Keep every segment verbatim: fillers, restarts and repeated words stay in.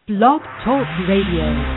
Blog Talk Radio.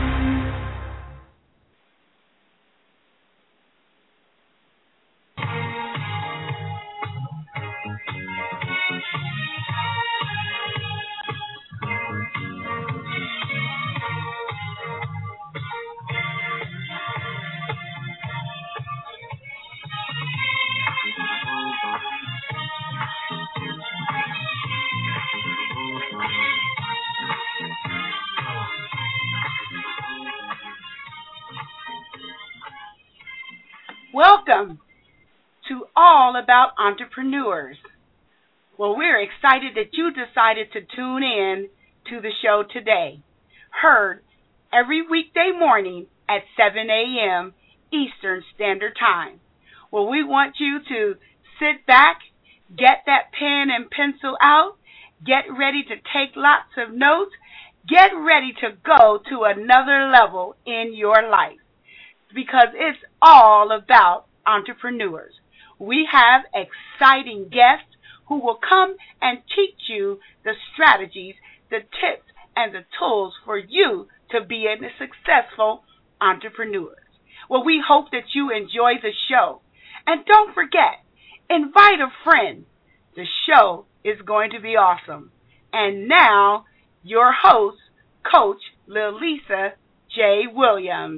Welcome to All About Entrepreneurs. Well, we're excited that you decided to tune in to the show today. Heard every weekday morning at seven a.m. Eastern Standard Time. Well, we want you to sit back, get that pen and pencil out, get ready to take lots of notes, get ready to go to another level in your life, because it's all about entrepreneurs. We have exciting guests who will come and teach you the strategies, the tips, and the tools for you to be a successful entrepreneur. Well, we hope that you enjoy the show. And don't forget, invite a friend. The show is going to be awesome. And now, your host, Coach Lilisa J. Williams.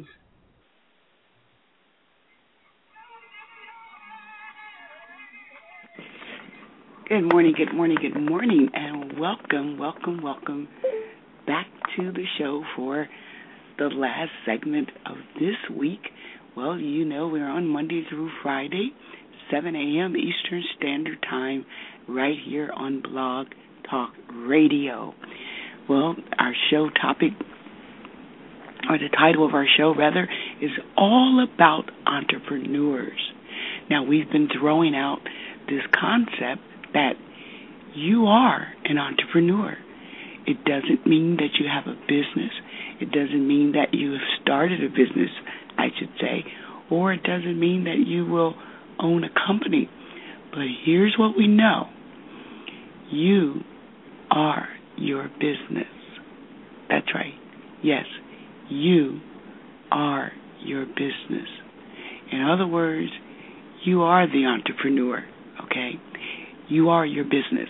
Good morning, good morning, good morning, and welcome, welcome, welcome back to the show for the last segment of this week. Well, you know we're on Monday through Friday, seven a.m. Eastern Standard Time, right here on Blog Talk Radio. Well, our show topic, or the title of our show, rather, is all about entrepreneurs. Now, we've been throwing out this concept that you are an entrepreneur. It doesn't mean that you have a business. It doesn't mean that you have started a business, I should say, or it doesn't mean that you will own a company. But here's what we know. You are your business. That's right. Yes, you are your business. In other words, you are the entrepreneur, okay? You are your business.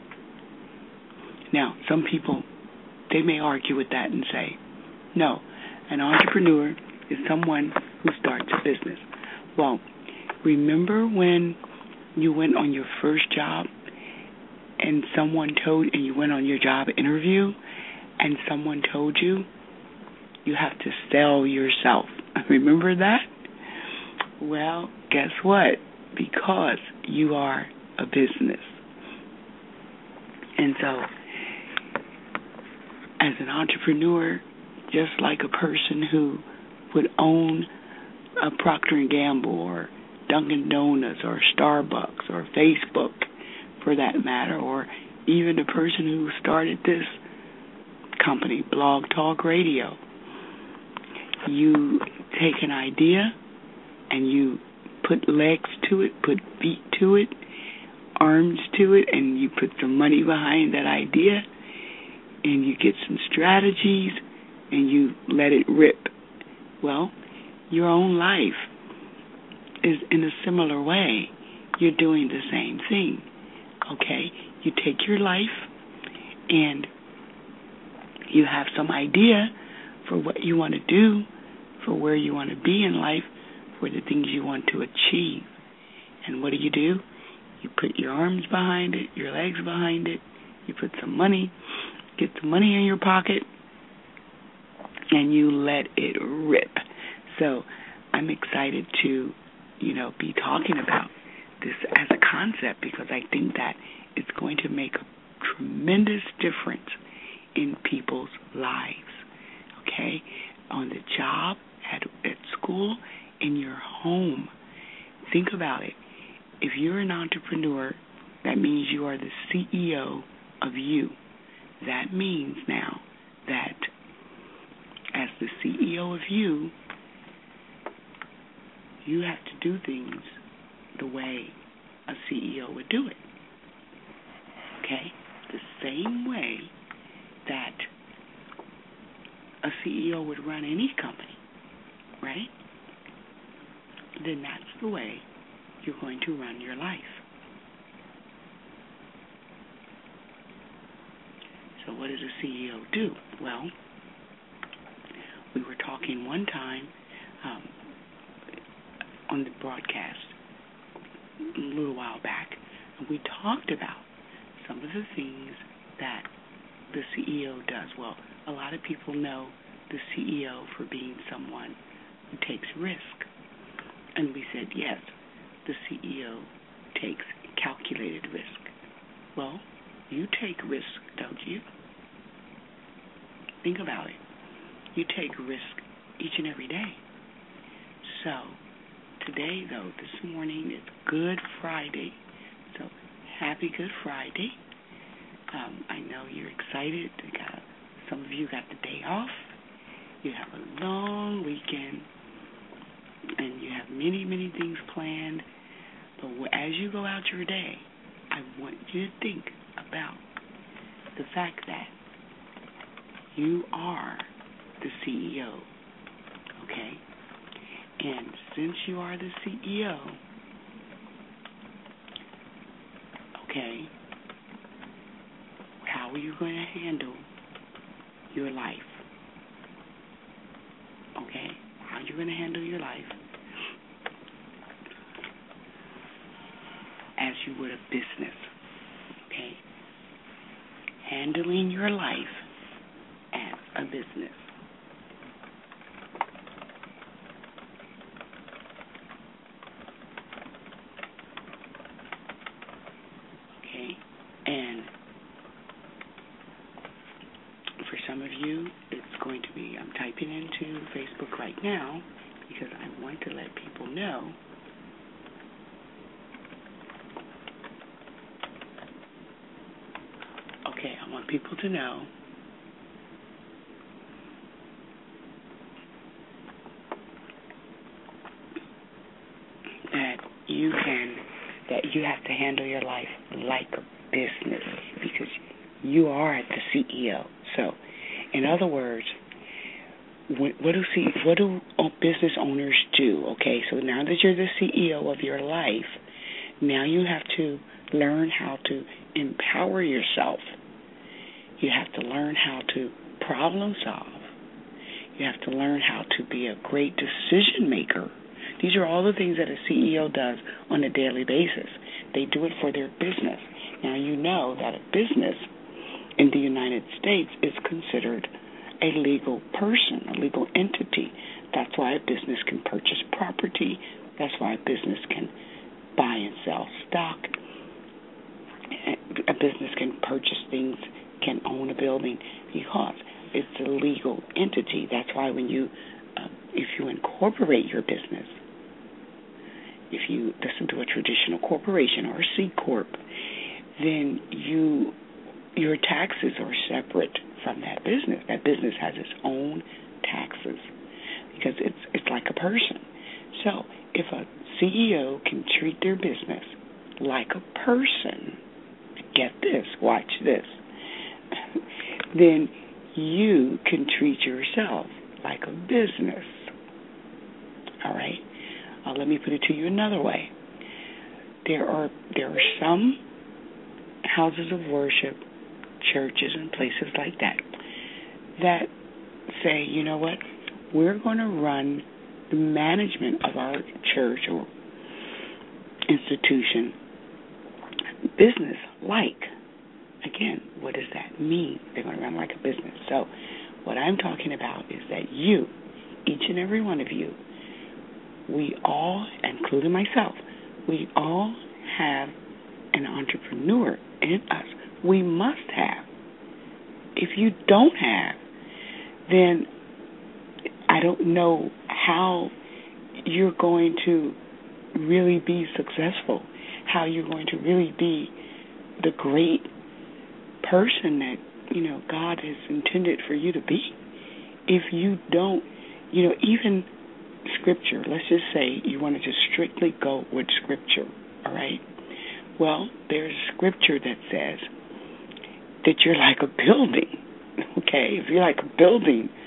Now, some people, they may argue with that and say, no, an entrepreneur is someone who starts a business. Well, remember when you went on your first job and someone told, and you went on your job interview and someone told you, you have to sell yourself. Remember that? Well, guess what? Because you are a business. And so, as an entrepreneur, just like a person who would own a Procter and Gamble or Dunkin' Donuts or Starbucks or Facebook, for that matter, or even the person who started this company, Blog Talk Radio, you take an idea and you put legs to it, put feet to it, arms to it, and you put some money behind that idea, and you get some strategies, and you let it rip. Well, your own life is in a similar way. You're doing the same thing, okay? You take your life, and you have some idea for what you want to do, for where you want to be in life, for the things you want to achieve. And what do you do? You put your arms behind it, your legs behind it, you put some money, get some money in your pocket, and you let it rip. So I'm excited to, you know, be talking about this as a concept, because I think that it's going to make a tremendous difference in people's lives, okay? On the job, at, at school, in your home. Think about it. If you're an entrepreneur, that means you are the C E O of you. That means now that as the C E O of you, you have to do things the way a C E O would do it. Okay? The same way that a C E O would run any company, right? Then that's the way you're going to run your life. So what does a C E O do? Well, we were talking one time um, on the broadcast a little while back, and we talked about some of the things that the C E O does. Well, a lot of people know the C E O for being someone who takes risk. And we said, yes, the C E O takes calculated risk. Well, you take risk, don't you? Think about it. You take risk each and every day. So, today, though, this morning, it's Good Friday. So, happy Good Friday. Um, I know you're excited. You got, some of you got the day off. You have a long weekend. And you have many, many things planned. But as you go out your day, I want you to think about the fact that you are the C E O, okay? And since you are the C E O, okay, how are you going to handle your life? Okay? How are you going to handle your life as you would a business? Okay? Handling your life as a business. Okay? And for some of you, it's going to be, I'm typing into Facebook right now because I want to let people know okay, I want people to know that you can, that you have to handle your life like a business because you are the C E O. So, in other words, what, what do see, what do business owners do? Okay, so now that you're the C E O of your life, now you have to learn how to empower yourself. You have to learn how to problem solve. You have to learn how to be a great decision maker. These are all the things that a C E O does on a daily basis. They do it for their business. Now, you know that a business in the United States is considered a legal person, a legal entity. That's why a business can purchase property. That's why a business can buy and sell stock. A business can purchase things, can own a building, because it's a legal entity. That's why when you, uh, if you incorporate your business, if you listen to a traditional corporation or a C Corp, then you, your taxes are separate from that business. That business has its own taxes because it's it's like a person. So if a C E O can treat their business like a person, get this, watch this, then you can treat yourself like a business. All right? Uh, let me put it to you another way. There are there are some houses of worship, churches and places like that, that say, you know what, we're going to run the management of our church or institution business like. Again, what does that mean? They're going to run like a business. So what I'm talking about is that you, each and every one of you, we all, including myself, we all have an entrepreneur in us. We must have. If you don't have, then I don't know how you're going to really be successful, how you're going to really be the great person that, you know, God has intended for you to be. If you don't, you know, even Scripture, let's just say you want to just strictly go with Scripture, all right? Well, there's Scripture that says that you're like a building, okay? If you're like a building,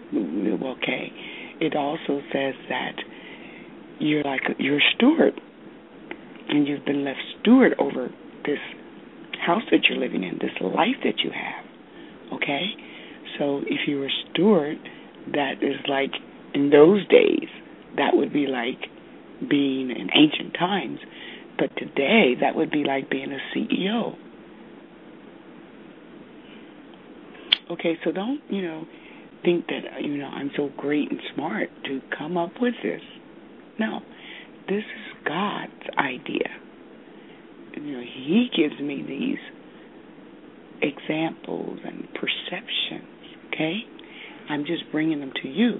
Okay. It also says that you're like a, you're a steward, and you've been left steward over this house that you're living in, this life that you have. Okay? So if you're a steward, that is like in those days, that would be like being in ancient times. But today, that would be like being a C E O. Okay, so don't, you know, think that, you know, I'm so great and smart to come up with this. No, this is God's idea. You know, He gives me these examples and perceptions, okay? I'm just bringing them to you.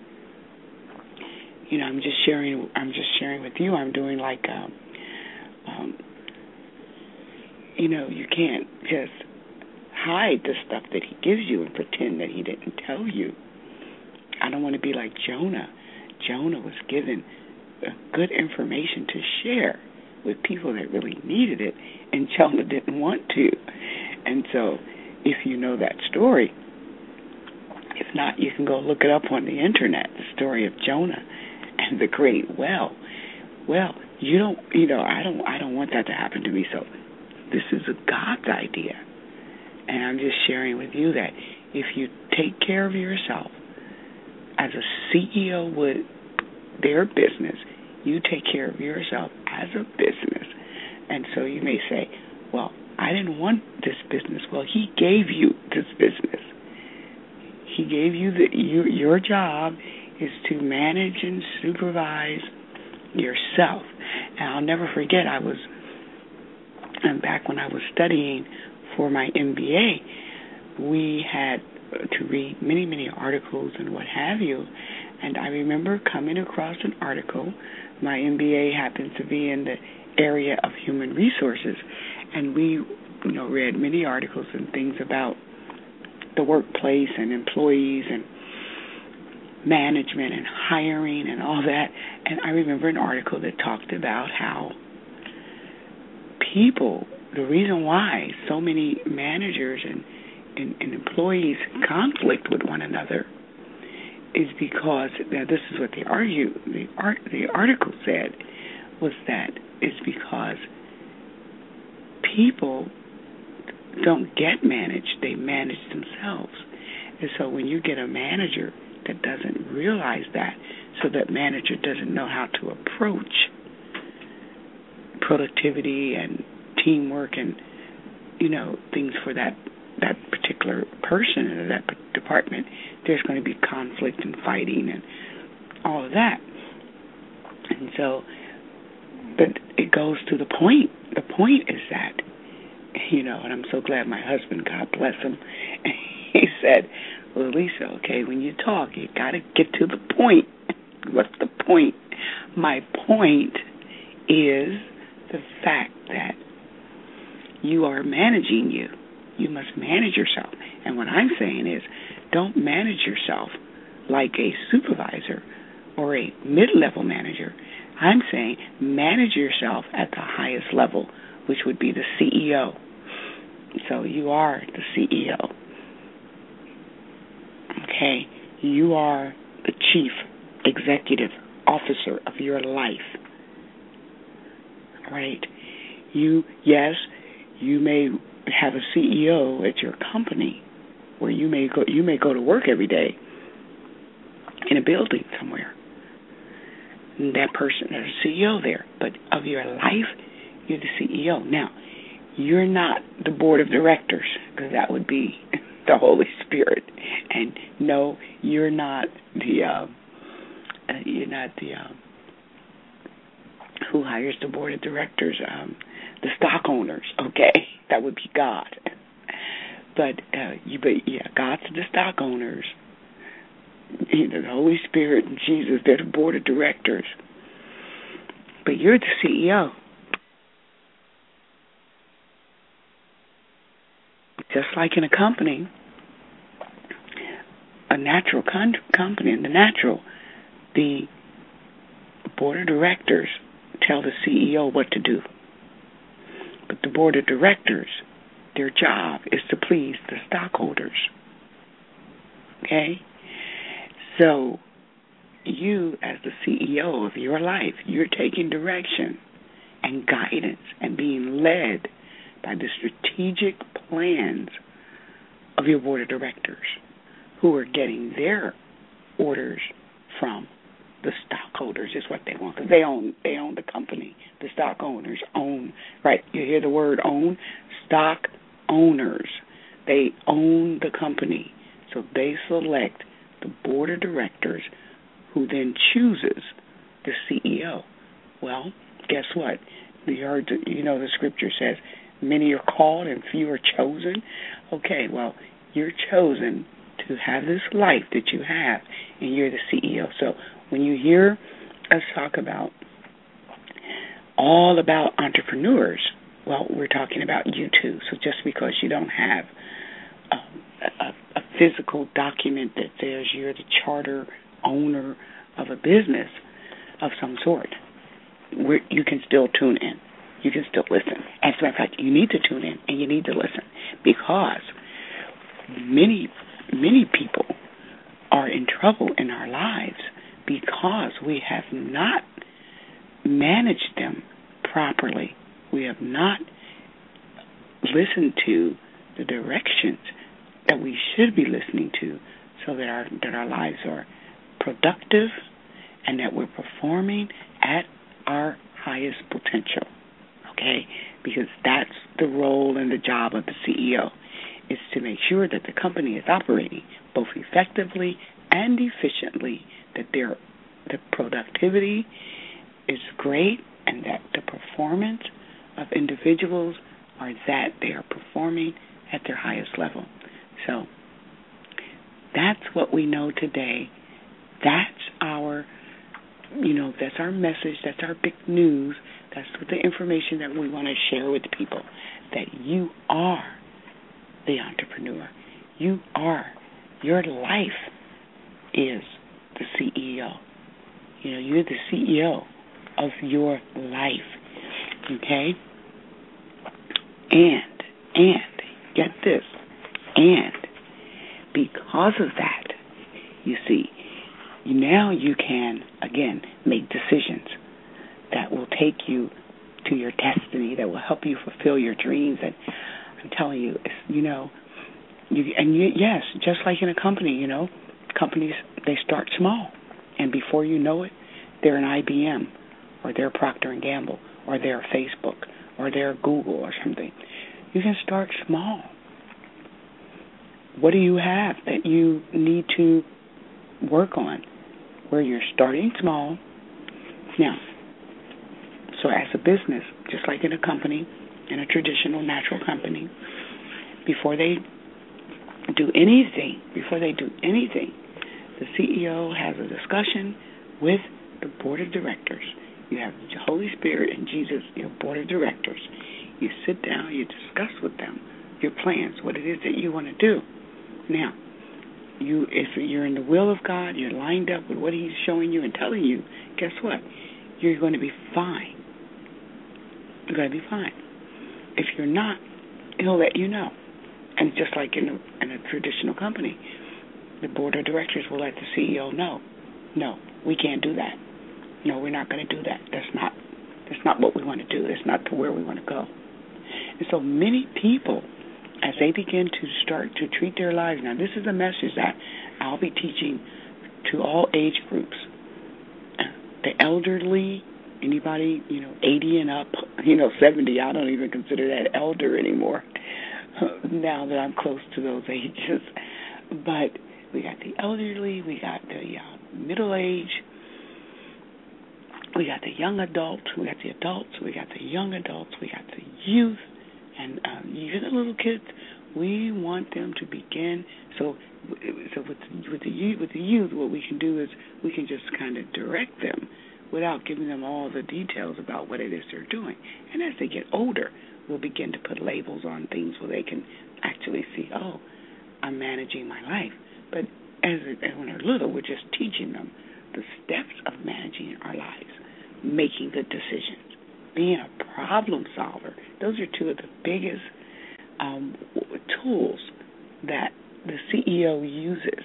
You know, I'm just sharing, I'm just sharing with you. I'm doing like, um, um, you know, you can't just hide the stuff that He gives you and pretend that He didn't tell you. I don't want to be like Jonah. Jonah was given good information to share with people that really needed it, and Jonah didn't want to. And so, if you know that story, if not, you can go look it up on the internet, the story of Jonah and the great well. Well, you don't, you know, I don't, I don't want that to happen to me. So, this is a God's idea. And I'm just sharing with you that if you take care of yourself as a C E O would their business, you take care of yourself as a business. And so you may say, well, I didn't want this business. Well, He gave you this business. He gave you the you, your job is to manage and supervise yourself. And I'll never forget, I was, and back when I was studying for my M B A, we had to read many, many articles and what have you. And I remember coming across an article. My M B A happens to be in the area of human resources, and we, you know, read many articles and things about the workplace and employees and management and hiring and all that. And I remember an article that talked about how people, the reason why so many managers and, and, and employees conflict with one another is because, now this is what they argue, the, art, the article said, was that it's because people don't get managed, they manage themselves. And so when you get a manager that doesn't realize that, so that manager doesn't know how to approach productivity and teamwork and, you know, things for that that particular person or that department, there's going to be conflict and fighting and all of that. And so, but it goes to the point. The point is that, you know, and I'm so glad my husband, God bless him, he said, well, Lisa, okay, when you talk, you got to get to the point. What's the point? My point is the fact that you are managing you. You must manage yourself. And what I'm saying is, don't manage yourself like a supervisor or a mid-level manager. I'm saying manage yourself at the highest level, which would be the C E O. So you are the C E O. Okay? You are the chief executive officer of your life. Right? You, yes, you may have a C E O at your company where you may go you may go to work every day in a building somewhere. And that person is a C E O there. But of your life, you're the C E O. Now, you're not the board of directors, because that would be the Holy Spirit. And no, you're not the uh, uh, you're not the uh, who hires the board of directors, um, the stock owners. Okay, that would be God. But uh, you, but yeah, God's the stock owners. You know, the Holy Spirit and Jesus, they're the board of directors. But you're the C E O. Just like in a company, a natural con- company, in the natural, the board of directors tell the C E O what to do. But the board of directors, their job is to please the stockholders. Okay? So you, as the C E O of your life, you're taking direction and guidance and being led by the strategic plans of your board of directors, who are getting their orders from the stockholders, is what they want, because they own they own the company. The stock owners own, right? You hear the word own? Stock owners. They own the company, so they select the board of directors, who then chooses the C E O. Well, guess what? You heard, you know, the scripture says, many are called and few are chosen. Okay, well, you're chosen to have this life that you have, and you're the C E O. So when you hear us talk about all about entrepreneurs, well, we're talking about you too. So just because you don't have a, a, a physical document that says you're the charter owner of a business of some sort, we're, you can still tune in. You can still listen. As a matter of fact, you need to tune in and you need to listen, because many, many people are in trouble in our lives because we have not managed them properly. We have not listened to the directions that we should be listening to, so that our that our lives are productive and that we're performing at our highest potential. Okay? Because that's the role and the job of the C E O, is to make sure that the company is operating both effectively and efficiently, that their the productivity is great, and that the performance of individuals are that they are performing at their highest level. So that's what we know today. That's our, you know, that's our message. That's our big news. That's the information that we want to share with people, that you are the entrepreneur. You are. Your life is the C E O. You know, you're the C E O of your life. Okay? And, and, get this, and because of that, you see, now you can, again, make decisions that will take you to your destiny, that will help you fulfill your dreams. And I'm telling you, it's, you know, you, and you, yes, just like in a company, you know, companies, they start small, and before you know it, they're an I B M, or they're Procter and Gamble, or they're Facebook, or they're Google or something. You can start small. What do you have that you need to work on where you're starting small? Now, so as a business, just like in a company, in a traditional natural company, before they do anything, before they do anything, the C E O has a discussion with the board of directors. You have the Holy Spirit and Jesus, your board of directors. You sit down, you discuss with them your plans, what it is that you want to do. Now, you, if you're in the will of God, you're lined up with what He's showing you and telling you, guess what? You're going to be fine. You're going to be fine. If you're not, He'll let you know. And just like in a, in a traditional company, the board of directors will let the C E O know, no, we can't do that. No, we're not going to do that. That's not that's not what we want to do. That's not to where we want to go. And so many people, as they begin to start to treat their lives, now this is a message that I'll be teaching to all age groups. The elderly, anybody, you know, eighty and up, you know, seventy, I don't even consider that elder anymore now that I'm close to those ages. But we got the elderly, we got the uh, middle age, we got the young adults, we got the adults, we got the young adults, we got the youth, and um, even the little kids. We want them to begin. So, so with with the youth, with the youth, what we can do is we can just kind of direct them without giving them all the details about what it is they're doing. And as they get older, we'll begin to put labels on things where they can actually see, oh, I'm managing my life. But as, as when they're little, we're just teaching them the steps of managing our lives, making good decisions, being a problem solver. Those are two of the biggest um, tools that the C E O uses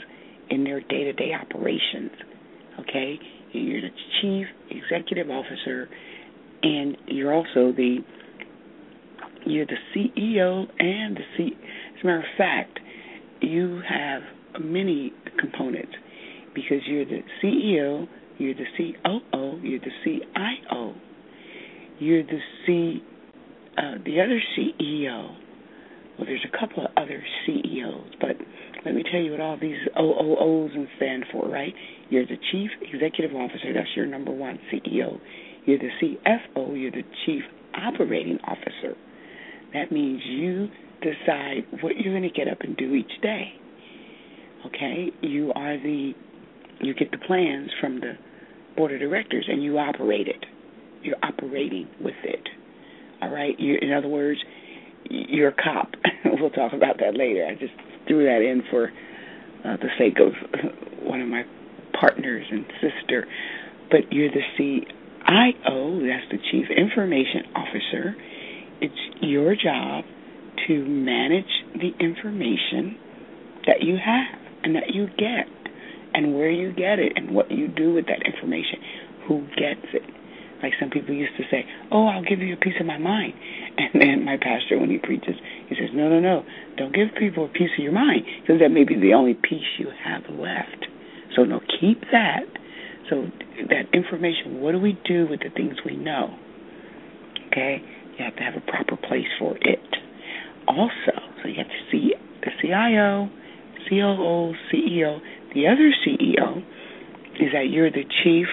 in their day-to-day operations, okay? You're the chief executive officer, and you're also the you're the C E O and the C. As a matter of fact, you have many components because you're the C E O, you're the C O O, you're the C I O, you're the C. Uh, the other C E O. Well, there's a couple of other C E Os, but let me tell you what all these O O Os stand for, right? You're the Chief Executive Officer. That's your number one C E O. You're the C F O. You're the Chief Operating Officer. That means you decide what you're going to get up and do each day. Okay? You are the, you get the plans from the board of directors, and you operate it. You're operating with it. All right? You, in other words, you're a cop. We'll talk about that later. I just threw that in for uh, the sake of one of my partners and sister. But you're the C I O, that's the Chief Information Officer. It's your job to manage the information that you have and that you get and where you get it and what you do with that information, who gets it. Like some people used to say, oh, I'll give you a piece of my mind. And then my pastor, when he preaches, he says, no, no, no, don't give people a piece of your mind because that may be the only piece you have left. So, no, keep that. So that information, what do we do with the things we know? Okay? You have to have a proper place for it. Also, so you have to see the C I O, C O O, C E O. The other C E O is that you're the chief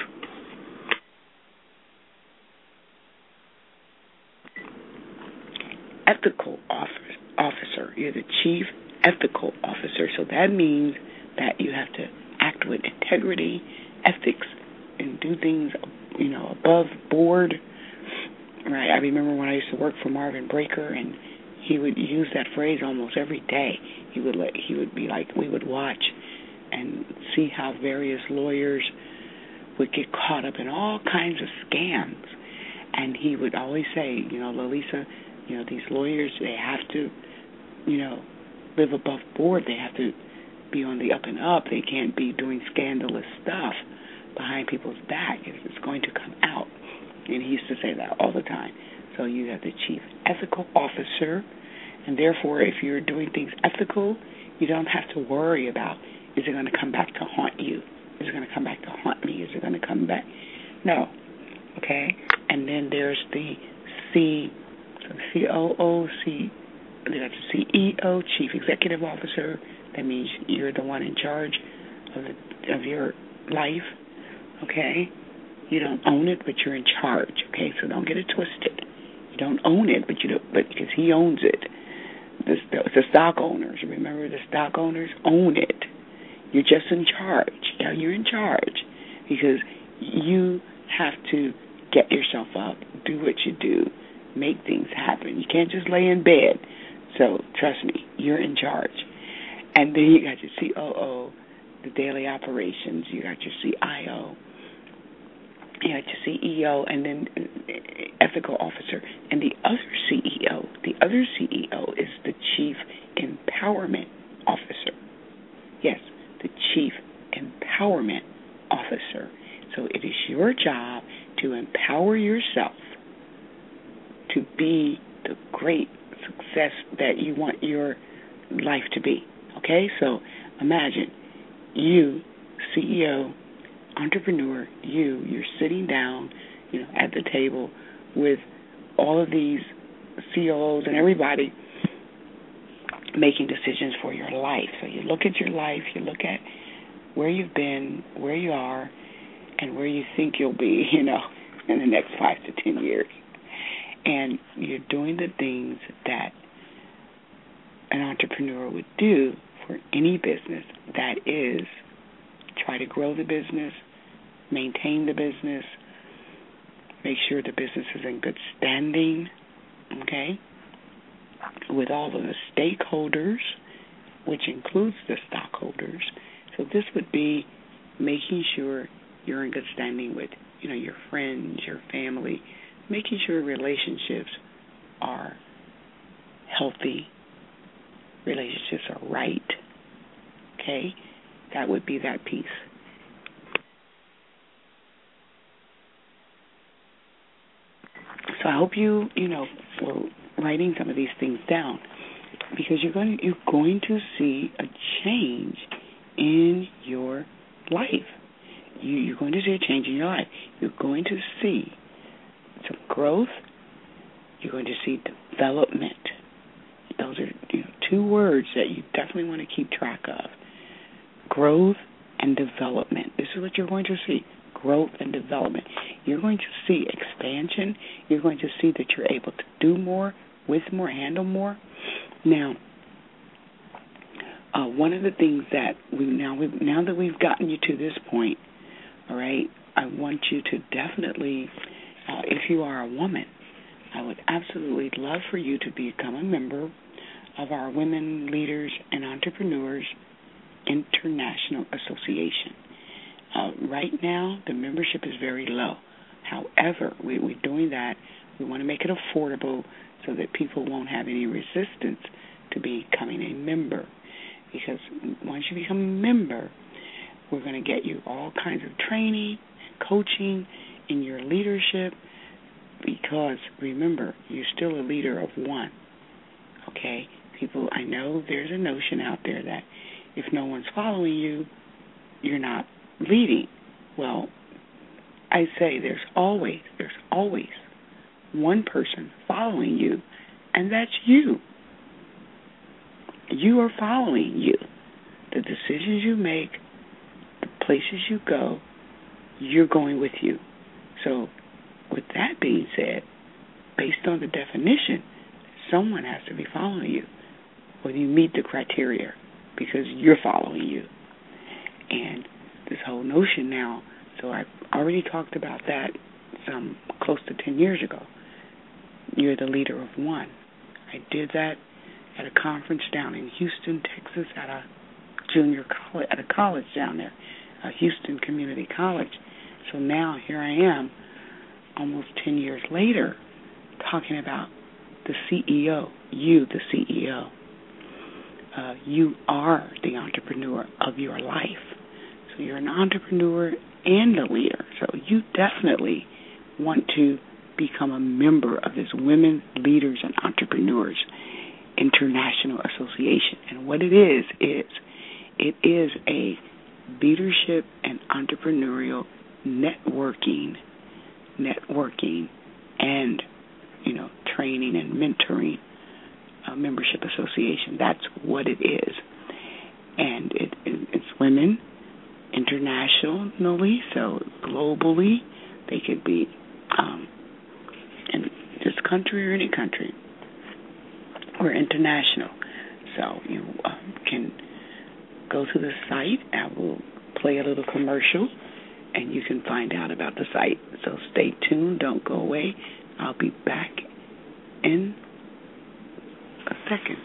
ethical officer. You're the chief ethical officer. So that means that you have to act with integrity, ethics, and do things, you know, above board. Right. I remember when I used to work for Marvin Breaker, and he would use that phrase almost every day. He would let, he would be like, we would watch and see how various lawyers would get caught up in all kinds of scams. And he would always say, you know, Lalisa, you know, these lawyers, they have to, you know, live above board. They have to be on the up and up. They can't be doing scandalous stuff behind people's back. It's going to come out. And he used to say that all the time. So you have the chief ethical officer, and therefore if you're doing things ethical, you don't have to worry about, is it going to come back to haunt you? Is it going to come back to haunt me? Is it going to come back? No. Okay? And then there's the C, so C O O, C, that's the C E O, Chief Executive Officer. That means you're the one in charge of the, of your life. Okay? You don't own it, but you're in charge. Okay? So don't get it twisted. You don't own it, but you don't, but because he owns it. The, the, the stock owners, remember, the stock owners own it. You're just in charge. Yeah, you're in charge because you have to get yourself up, do what you do, make things happen. You can't just lay in bed. So trust me, you're in charge. And then you got your C O O, the daily operations. You got your C I O. You got your C E O, and then ethical officer. And the other C E O, the other C E O is the Chief Empowerment Officer. Yes, the Chief Empowerment Officer. So it is your job to empower yourself to be the great success that you want your life to be. Okay? So imagine you, C E O, entrepreneur, you, you're sitting down, you know, at the table with all of these C O Os and everybody making decisions for your life. So you look at your life, you look at where you've been, where you are, and where you think you'll be, you know, in the next five to ten years. And you're doing the things that an entrepreneur would do for any business. That is, try to grow the business, maintain the business, make sure the business is in good standing, okay, with all of the stakeholders, which includes the stockholders. So this would be making sure you're in good standing with, you know, your friends, your family, making sure relationships are healthy, relationships are right, okay? that would be that piece. So I hope you, you know, were writing some of these things down, because you're going to, you're going to see a change in your life. You, you're going to see a change in your life. You're going to see some growth. You're going to see development. Those are, you know, two words that you definitely want to keep track of. Growth and development. This is what you're going to see. Growth and development. You're going to see expansion. You're going to see that you're able to do more, with more, handle more. Now, uh, one of the things that we now we now that we've gotten you to this point, all right, I want you to definitely, uh, if you are a woman, I would absolutely love for you to become a member of our Women Leaders and Entrepreneurs International Association. Uh, right now, the membership is very low. However, we, we're doing that. We want to make it affordable so that people won't have any resistance to becoming a member. Because once you become a member, we're going to get you all kinds of training and coaching in your leadership. Because, remember, you're still a leader of one, okay? People, I know there's a notion out there that if no one's following you, you're not leading. Well, I say there's always, there's always one person following you, and that's you. You are following you. The decisions you make, the places you go, you're going with you. So, with that being said, based on the definition, someone has to be following you, whether you meet the criteria, because you're following you. And this whole notion now, so I already talked about that some close to ten years ago. You're the leader of one. I did that at a conference down in Houston, Texas, at a junior college, at a college down there, a Houston Community College. So now here I am, almost ten years later, talking about the C E O, you, the C E O. Uh, you are the entrepreneur of your life. So you're an entrepreneur and a leader. So you definitely want to become a member of this Women Leaders and Entrepreneurs International Association. And what it is, is it is a leadership and entrepreneurial networking networking and, you know, training and mentoring uh, membership association. That's what it is. And it, it, it's women internationally, so globally. They could be um, in this country or any country. We're international. So you um, can go to the site. I will play a little commercial, and you can find out about the site. So stay tuned. Don't go away. I'll be back in a second.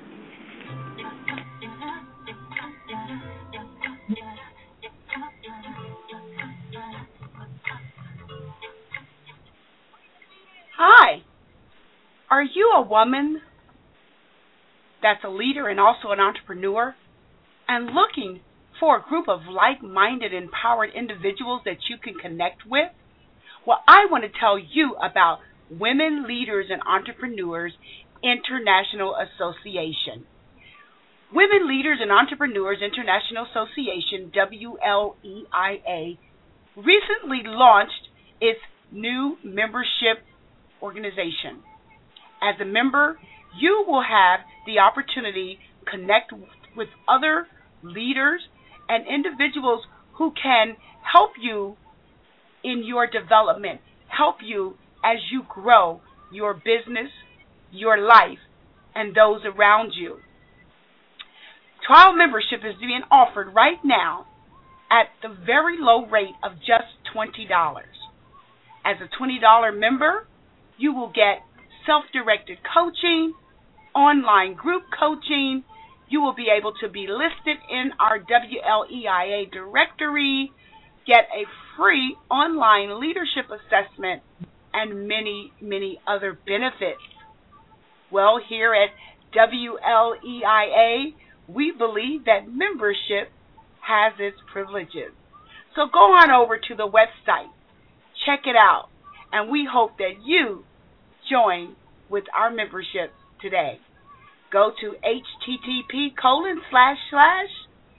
Hi. Are you a woman that's a leader and also an entrepreneur and looking for a group of like-minded, empowered individuals that you can connect with? Well, I want to tell you about Women Leaders and Entrepreneurs International Association. Women Leaders and Entrepreneurs International Association, W L E I A, recently launched its new membership organization. As a member, you will have the opportunity to connect with other leaders and individuals who can help you in your development, help you as you grow your business, your life, and those around you. Trial membership is being offered right now at the very low rate of just twenty dollars. As a twenty dollars member, you will get self-directed coaching, online group coaching. You will be able to be listed in our W L E I A directory, get a free online leadership assessment, and many, many other benefits. Well, here at W L E I A, we believe that membership has its privileges. So go on over to the website, check it out, and we hope that you join with our membership today. Go to http colon slash slash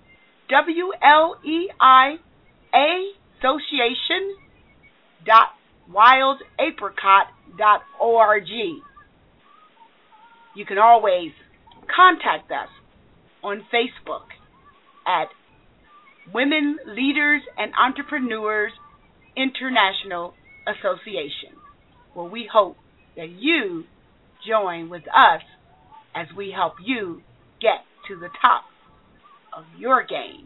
WLEIA association dot wildapricot dot org. You can always contact us on Facebook at Women Leaders and Entrepreneurs International Association, where we hope that you join with us as we help you get to the top of your game.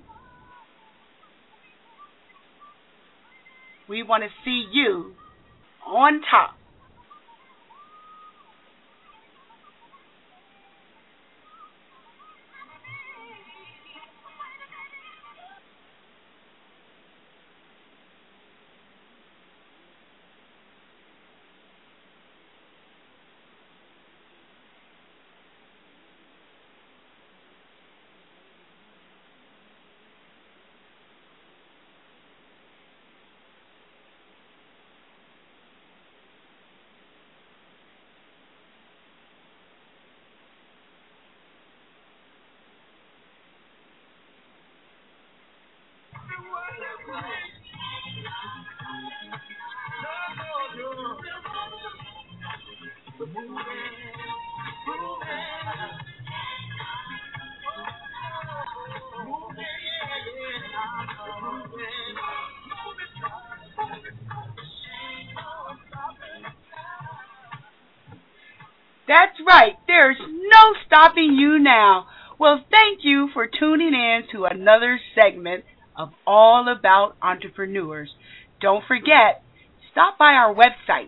We want to see you on top. That's right. There's no stopping you now. Well, thank you for tuning in to another segment of All About Entrepreneurs. Don't forget, stop by our website,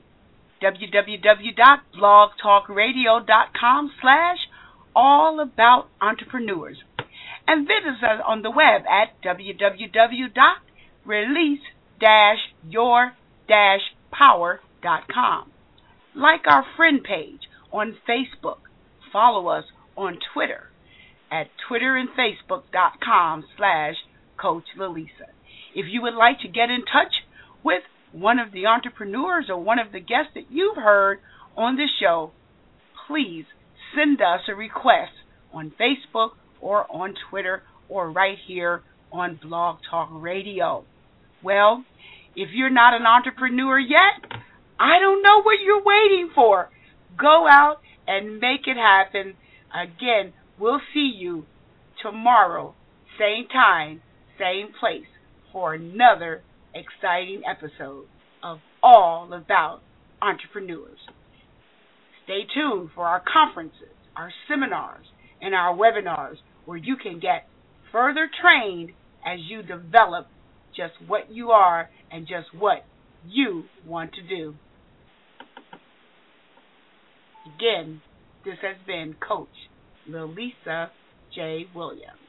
w w w dot blog talk radio dot com slash all about entrepreneurs, and visit us on the web at w w w dot release dash your dash power dot com. Like our friend page on Facebook. Follow us on Twitter at twitter and facebook dot com slash Coach Lalisa. If you would like to get in touch with one of the entrepreneurs or one of the guests that you've heard on the show, please send us a request on Facebook or on Twitter or right here on Blog Talk Radio. Well, if you're not an entrepreneur yet, I don't know what you're waiting for. Go out and make it happen. Again, we'll see you tomorrow, same time, same place, for another exciting episode of All About Entrepreneurs. Stay tuned for our conferences, our seminars, and our webinars where you can get further trained as you develop just what you are and just what you want to do. Again, this has been Coach Lalisa J. Williams.